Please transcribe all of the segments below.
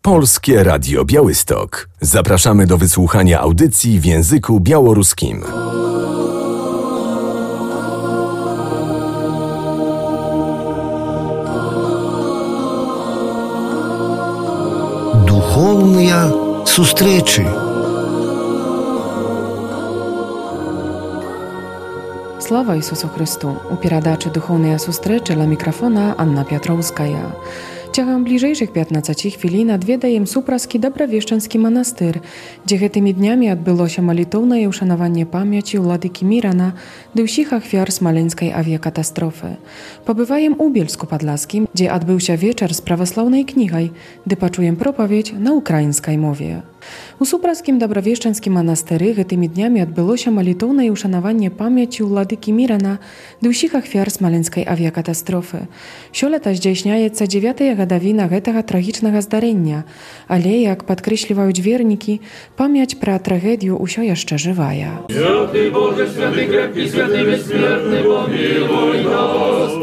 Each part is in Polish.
Polskie Radio Białystok. Zapraszamy do wysłuchania audycji w języku białoruskim. Духовные встречи. Слава Ісусу Христу! У передачі «Духовные встречи» ля микрофона Anna Piotrowskaja. Ciągiem bliżejszych 15 chwilin odwiedzajem Supraski Dobrowieszczanski monastyr, gdzie tymi dniami odbyło się molitowne uszanowanie pamięci Władyki Mirana do wszystkich ofiar smoleńskiej awiakatastrofy. Pobywajem u Bielsku Podlaskim, gdzie odbył się wieczór z prawosławnej knigą, gdy poczułem propowiedź na ukraińskiej mowie. U Supraskim Dobrowieszczanskim monastyry tymi dniami odbyło się molitowne uszanowanie pamięci Władyki Mirana do wszystkich ofiar smoleńskiej awiakatastrofy. Sioleta zdziejśniaється 9. gadowina tego tragicznego zdarzenia, ale jak podkreśliwają werniki, pamięć про tragedię usio jeszcze żywaja. Święty Boże, święty krepki, święty bezśmiertny, pomiłuj nas.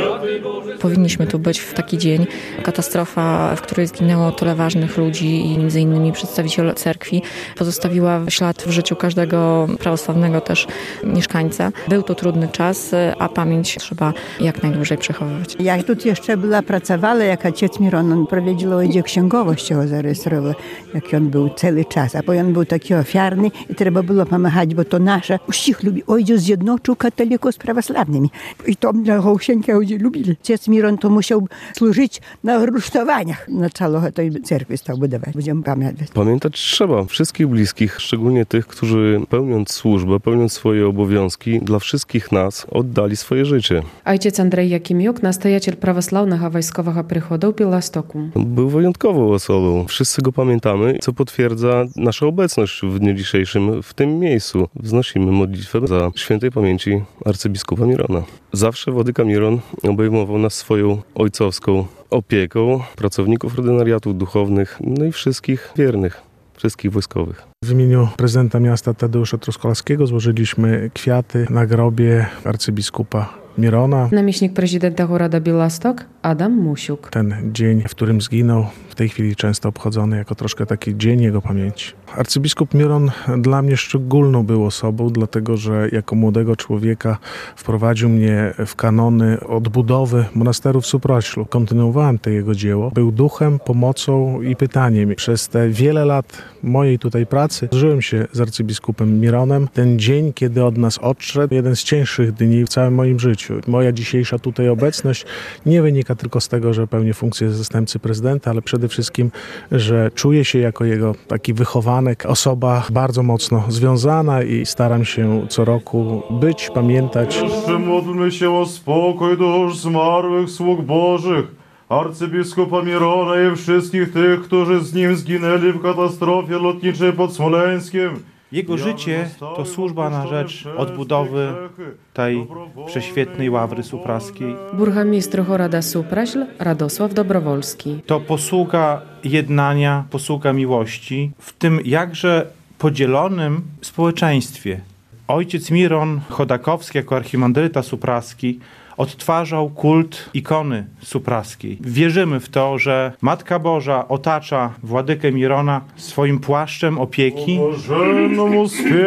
Powinniśmy tu być w taki dzień. Katastrofa, w której zginęło tyle ważnych ludzi i między innymi przedstawiciel cerkwi, pozostawiła ślad w życiu każdego prawosławnego też mieszkańca. Był to trudny czas, a pamięć trzeba jak najdłużej przechowywać. Ja tu jeszcze pracowała, jak ojciec Miron, on prowadził oddział księgowość, go zarejestrował, jak on był cały czas. A potem on był taki ofiarny i trzeba było pomagać, bo to nasze wszystkich lubi. Ojciec zjednoczył katolików z prawosławnymi. I to dla Hołsienka ludzie lubili. Ojciec Miron to musiał służyć na rusztowaniach. Na czelo tej cerkwi stał budować. Będziemy pamiętać. Pamiętać trzeba wszystkich bliskich, szczególnie tych, którzy pełniąc służbę, pełniąc swoje obowiązki, dla wszystkich nas oddali swoje życie. Ojciec Andrzej Jakimiuk, nastojaciel prawosławnego wojskowego przychodu w Białymstoku. Był wyjątkową osobą. Wszyscy go pamiętamy, co potwierdza naszą obecność w dniu dzisiejszym w tym miejscu. Wznosimy modlitwę za świętej pamięci arcybiskupa Mirona. Zawsze Władyka Miron obejmował nas swoją ojcowską opieką, pracowników ordynariatów duchownych, no i wszystkich wiernych, wszystkich wojskowych. W imieniu prezydenta miasta Tadeusza Truskalskiego złożyliśmy kwiaty na grobie arcybiskupa Mirona. Namiestnik prezydenta Górada Białystok Adam Musiuk. Ten dzień, w którym zginął, w tej chwili często obchodzony jako troszkę taki dzień jego pamięci. Arcybiskup Miron dla mnie szczególną był osobą, dlatego że jako młodego człowieka wprowadził mnie w kanony odbudowy monasteru w Supraślu. Kontynuowałem to jego dzieło. Był duchem, pomocą i pytaniem. Przez te wiele lat mojej tutaj pracy zżyłem się z arcybiskupem Mironem. Ten dzień, kiedy od nas odszedł, jeden z cięższych dni w całym moim życiu. Moja dzisiejsza tutaj obecność nie wynika tylko z tego, że pełnię funkcję zastępcy prezydenta, ale przede wszystkim, że czuję się jako jego taki wychowanek, osoba bardzo mocno związana i staram się co roku być, pamiętać. Jeszcze módlmy się o spokój dusz zmarłych sług Bożych, arcybiskupa Mirona i wszystkich tych, którzy z nim zginęli w katastrofie lotniczej pod Smoleńskiem. Jego życie to służba na rzecz odbudowy tej prześwietnej ławry supraskiej. Burmistrz Górada Supraśl Radosław Dobrowolski. To posługa jednania, posługa miłości w tym jakże podzielonym społeczeństwie. Ojciec Miron Chodakowski jako archimandryta supraski odtwarzał kult ikony supraskiej. Wierzymy w to, że Matka Boża otacza Władykę Mirona swoim płaszczem opieki. Bożemu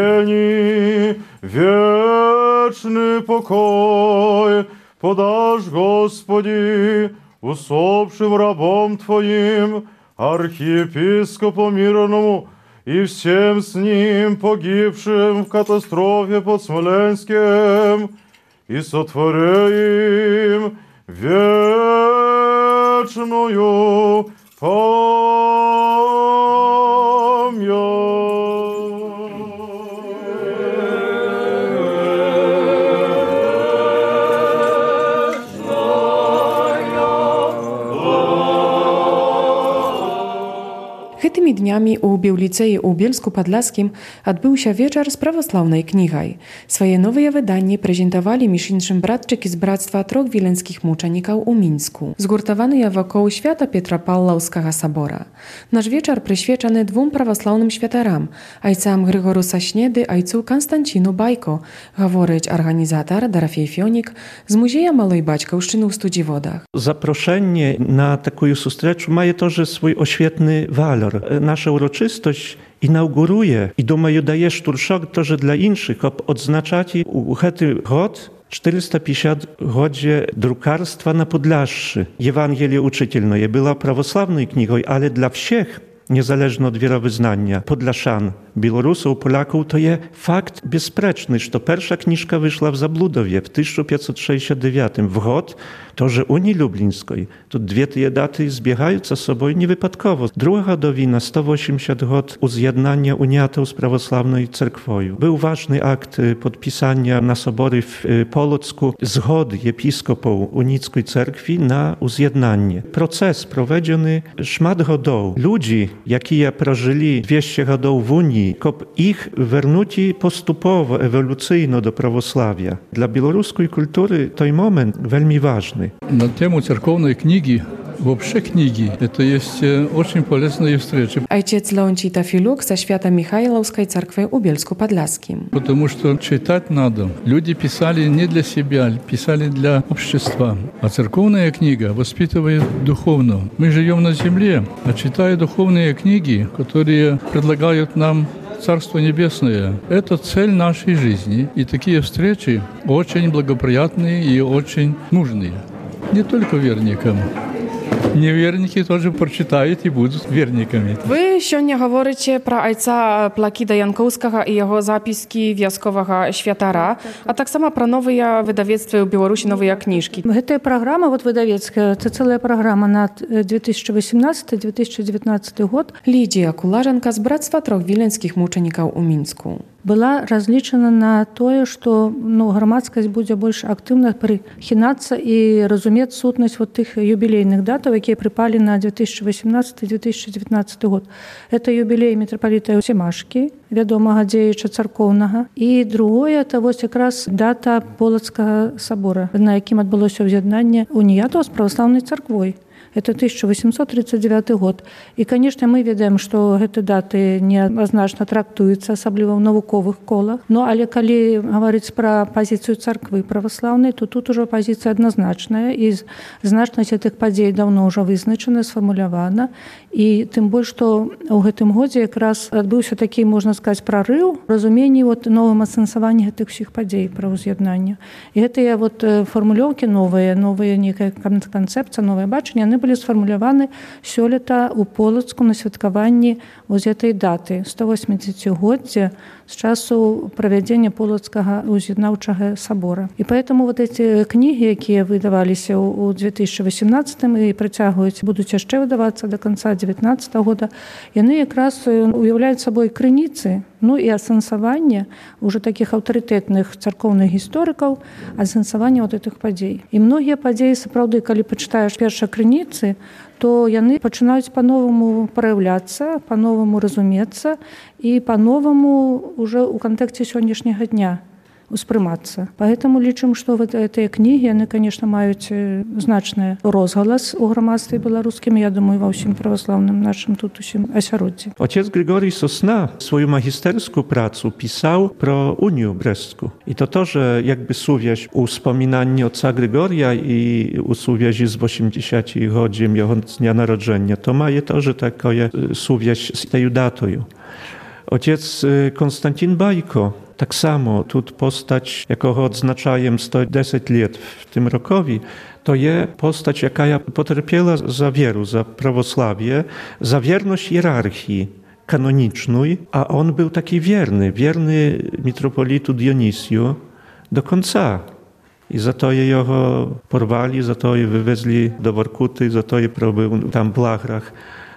spieni wieczny pokoj podasz, Gospodzi, usłopszym rabom Twoim, archiepiskopom Mironemu i всем z nim pogibszym w katastrofie pod Smoleńskiem, i sotwory im wieczną pamięć. Tymi dniami u Bibliceji u Bielsku-Podlaskim odbył się wieczór z prawosławnej knigaj. Swoje nowe wydanie prezentowali mieszynszym bratczyki z Bractwa Troch Wileńskich Muczeników u Mińsku, zgurtowany wokół świata Pietra Pawłowskiego Sobora. Nasz wieczór przyświecony dwóm prawosławnym świętaram, ojcom Grygorusa Śniedy, ojcu Konstancinu Bajko, говорить organizator Dorofiej Fionik z Muzeja Małej Baćkowszczyny w Studziewodach. Zaproszenie na taką zustreczu ma też swój oświetny walor. Nasza uroczystość inauguruje i думаю, daje szturszok to, że dla innych odznaczacie u hety god 450 godzie drukarstwa na Podlaszczy. Ewangelie uczytelne była prawosławną knigą, ale dla wszystkich, niezależnie od wierowyznania, podlaszan, Białorusów, Polaków, to jest fakt bezsprzeczny, że pierwsza książka wyszła w Zabludowie w 1569 w god, to, że Unii Lublińskiej, to dwie te daty zbiegają ze sobą niewypadkowo. Druga godowina, 180 god uzjednania uniatów z prawosławną cerkwią. Był ważny akt podpisania na sobory w Polocku zgody episkopów unickiej cerkwi na uzjednanie. Proces prowadzony szmat godów. Ludzi, jakie prożyli 200 godów w Unii, kop ich wernuci postupowo, ewolucyjno do prawosławia. Dla białoruskiej kultury to moment veľmi ważny. На тему церковной книги, вообще книги, это есть очень полезные встречи. Ojciec Leoncij Tafiluk ze świata Michajlowskiej Cerkwi u Bielsku-Podlaskim. Потому что читать надо. Люди писали не для себя, писали для общества. А церковная книга воспитывает духовно. Мы живем на земле, а читая духовные книги, которые предлагают нам Царство Небесное – это цель нашей жизни. И такие встречи очень благоприятные и очень нужные. Не только верникам. Невірники теж прочитають і будуть вірниками. Ви сьогодні говорите про отця Плакіда Янкowskiego і його записки в'язкового святара, а так само про новые видавецтва у Білорусі, новые книжки. Гэта программа вот выдавецкая, это целая программа на 2018-2019 год. Лідія Кулаженка з Братства Трох Віленських Мучеників у Мінську. Была разлічана на тое, што грамадскасць будзе больш актыўна прыхінацца і разумець сутнасць вот тых юбілейных датаў, якія прыпалі на 2018-2019 год. Это юбілей мітрапаліта Семашкі, вядомага дзеяча царкоўнага, і другое это вось якраз дата Полацкага сабора, на якім адбылося ўз'яднанне уніятаў з праваслаўнай царквой. Это 1839 год. І, конечно, мы ведаем, што гэты даты неадназначна трактуюцца, асабліва ў навуковых колах. Но, але калі гаварыць пра пазіцыю царквы праваслаўнай, то тут ужо пазіцыя адназначная, і значнасць гэтых падзей даўно ўжо вызначана, сфармулявана. І тым больш, што ў гэтым годзе якраз адбыўся такі, можна сказаць, прарыў разуменні вот новым асэнсаванні гэтых усіх падзей пра ўз'яднання. І гэтыя вот фармулёўкі новыя некая канцэпцыя, новае бачанне, яны былі сфармуляваны сёлета ў Полацку на святкаванні вось гэтай даты 180-годдзя з часу правядзення Полацкага ўз'яднаўчага сабора. І поэтому вот эти кнігі, якія выдаваліся ў 2018 і працягваюць, будуць яшчэ выдавацца до конца 2019 года, яны якраз уяўляюць сабой крыніцы, ну і асэнсаванне уже такіх аўтарытэтных царкоўных гісторыкаў, асэнсаванне вот этих падзей. І многія падзеі сапраўды, калі пачытаеш першыя крыніцы, то яны пачынаюць па-новаму праяўляцца, па-новаму разумецца і па-новаму уже ў кантэксце сённяшняга дня успрымацца. Поэтому лічым, што вот гэтыя кнігі, яны, конечно, маюць значны розгалас у грамадстве беларускім, я думаю, ва ўсім праваслаўным нашым тут усім асяроддзі. Ojciec Grigorij Sosna swoją magisterską pracę pisał pro Unię Breską. I to, że jakby suwiać u wspominania ojca Grygoria i u suwiazi z 80 godzin jego dnia narodzenia, to ma je to, że takie suwiać z tej datą. Ojciec Konstantin Bajko, tak samo, tu postać, jaką odznaczajem 110 lat w tym rokowi, to jest postać, jaka poterpiała za wierę, za prawosławie, za wierność hierarchii kanonicznej, a on był taki wierny mitropolitu Dionysju do końca. I za to jego porwali, za to je wywezli do Workuty, za to je probył tam w Blachrach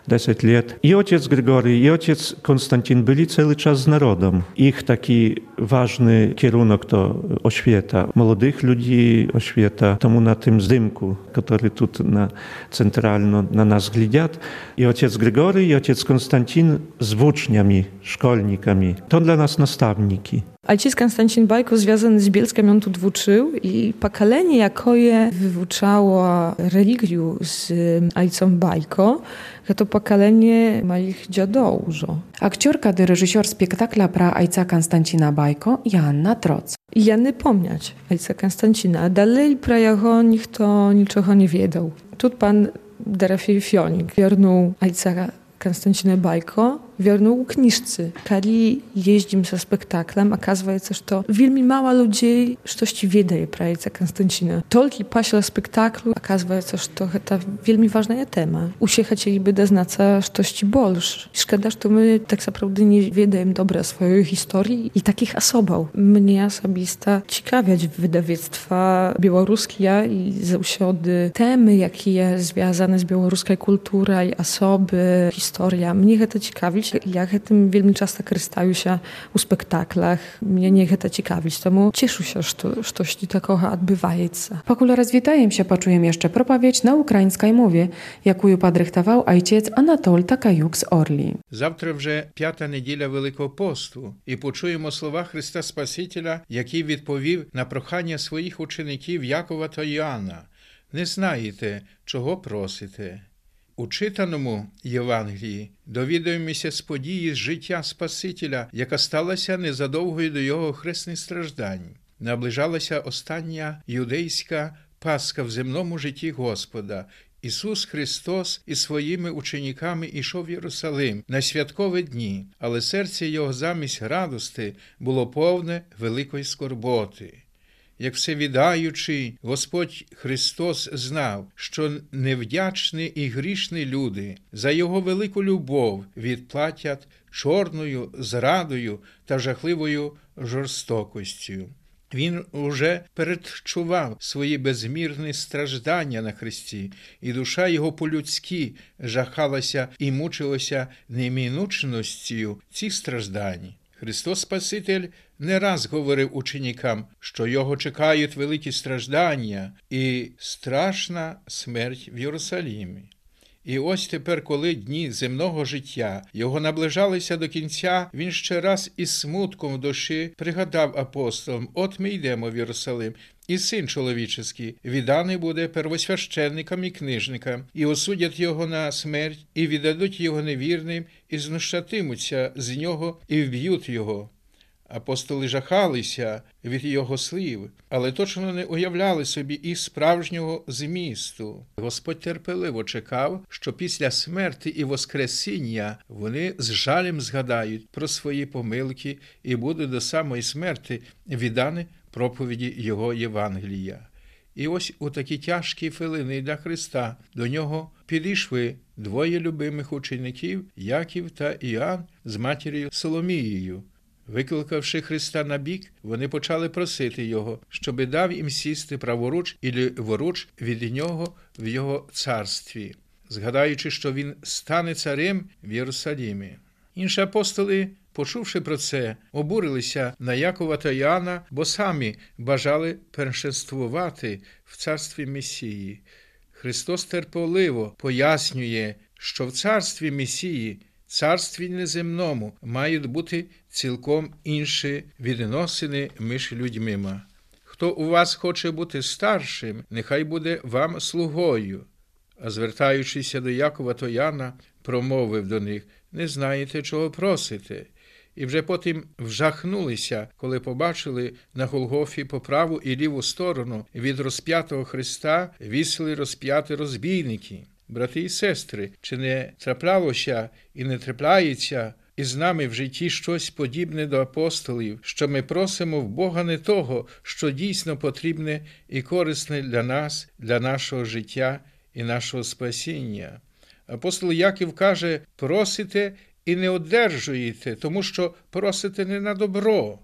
10 lat. I ojciec Grygory, i ojciec Konstantin byli cały czas z narodem. Ich taki ważny kierunek to oświeta. Młodych ludzi oświeta. Tomu na tym zdymku, który tu centralno na nas glądać. I ojciec Grygory, i ojciec Konstantin z uczniami, szkolnikami. To dla nas nastawniki. Ojciec Konstantin Bajko związany z Bielskiem, on tu uczył i pokolenie, jakie wyuczało religię z ojcem Bajko, to pokolenie moich dziadów. Aktorka i reżyser spektakla pra ojca Konstantina Bajko Joanna Troc. Ja nie pomniać ojca Konstantina, a dalej pra jego nikt niczego nie wiedział. Tu pan Dorofej Fionik wiernuł ojca Konstantina Bajko, wiernuł kniżcy. Kiedy jeździmy ze spektaklem, okazuje się, że to wielmi mało ludzi coś wiedzie pro ojca Konstantina. Tylko paśle spektaklu, okazuje się, że to wielmi ważna tema. Usie chcieliby doznać coś bolsz. Szkoda, że my tak naprawdę nie wiedzimy dobre swojej historii i takich osobów. Mnie osobista ciekawiać wydawnictwa białoruskie i zawsze temy, jakie związane z białoruską kulturą i osoby, historia. Mnie to ciekawi. Ja tym wielmi często korzystaję się u spektaklach. Mnie nie to ciekawić. Temu cieszę się, że coś takiego odbywa się. Покуль розвітаєм się, почуємо jeszcze проповідь на українській мові, яку подрихтував отець Анатоль Такаюк з Орлі. Завтра вже 5-та неділя Великого посту, і почуємо слова Христа Спасителя, який відповів на прохання своїх учеників Якова та Йоанна. Не знаєте, чого просите. У читаному Євангелії довідаємося з події з життя Спасителя, яка сталася незадовго до його хресних страждань. Наближалася остання юдейська Пасха в земному житті Господа. Ісус Христос із своїми учениками ішов в Єрусалим на святкові дні, але серце його замість радости було повне великої скорботи. Як всевідаючий, Господь Христос знав, що невдячні і грішні люди за Його велику любов відплатять чорною зрадою та жахливою жорстокостю. Він уже передчував свої безмірні страждання на хресті, і душа його по-людськи жахалася і мучилася неминучністю цих страждань. Христос Спаситель не раз говорив ученикам, що його чекають великі страждання і страшна смерть в Єрусалимі. І ось тепер, коли дні земного життя його наближалися до кінця, він ще раз із смутком в душі пригадав апостолам: «От ми йдемо в Єрусалим, і Син чоловіческий відданий буде первосвященникам і книжникам, і осудять його на смерть, і віддадуть його невірним, і знущатимуться з нього, і вб'ють його». Апостоли жахалися від його слів, але точно не уявляли собі і справжнього змісту. Господь терпеливо чекав, що після смерті і воскресіння вони з жалем згадають про свої помилки і будуть до самої смерті віддані проповіді Його Євангелія. І ось у такі тяжкі хвилини для Христа до нього підійшли двоє любимих учеників, Яків та Іоанн з матір'ю Соломією. Викликавши Христа на бік, вони почали просити Його, щоби дав їм сісти праворуч і ліворуч від Нього в Його царстві, згадаючи, що Він стане царем в Єрусалимі. Інші апостоли, почувши про це, обурилися на Якова та Йоанна, бо самі бажали першенствувати в царстві Месії. Христос терпеливо пояснює, що в царстві Месії, царстві неземному, мають бути цілком інші відносини між людьми. Хто у вас хоче бути старшим, нехай буде вам слугою. А звертаючися до Якова та Йоанна, промовив до них: «Не знаєте, чого просите». І вже потім вжахнулися, коли побачили на Голгофі по праву і ліву сторону від розп'ятого Христа вісили розп'яті розбійники. Брати і сестри, чи не траплялося і не трапляється із нами в житті щось подібне до апостолів, що ми просимо в Бога не того, що дійсно потрібне і корисне для нас, для нашого життя і нашого спасіння? Апостол Яків каже: «Просите і не одержуєте, тому що просите не на добро».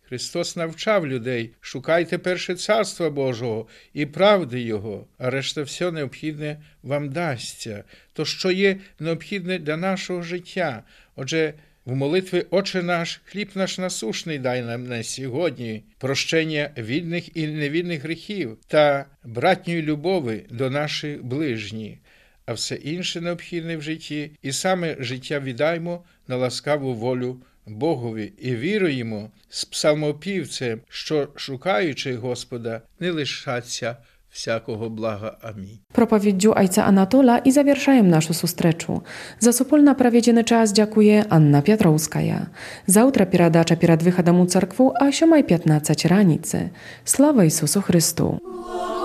Христос навчав людей: шукайте перше Царства Божого і правди Його, а решта все необхідне вам дасться. То, що є необхідне для нашого життя. Отже, в молитві «Отче наш, хліб наш насушний дай нам на сьогодні», прощення вільних і невільних гріхів та братньої любові до наших ближніх. А все інше необхідне в житті, і саме життя віддаймо на ласкаву волю Богові і віруємо з псалмопівцем, що, шукаючи Господа, не лишаться всякого блага. Амінь. Propowiedziu ojca Anatola i zawieszajem naszą sustreczu. Za sopolna prawiedziny czas dziękuję Anna Piotrowskaja. Zawtra piradacza pirad wychadamu cerkwu, a 7:15 ranicy. Sława Jezusu Chrystu.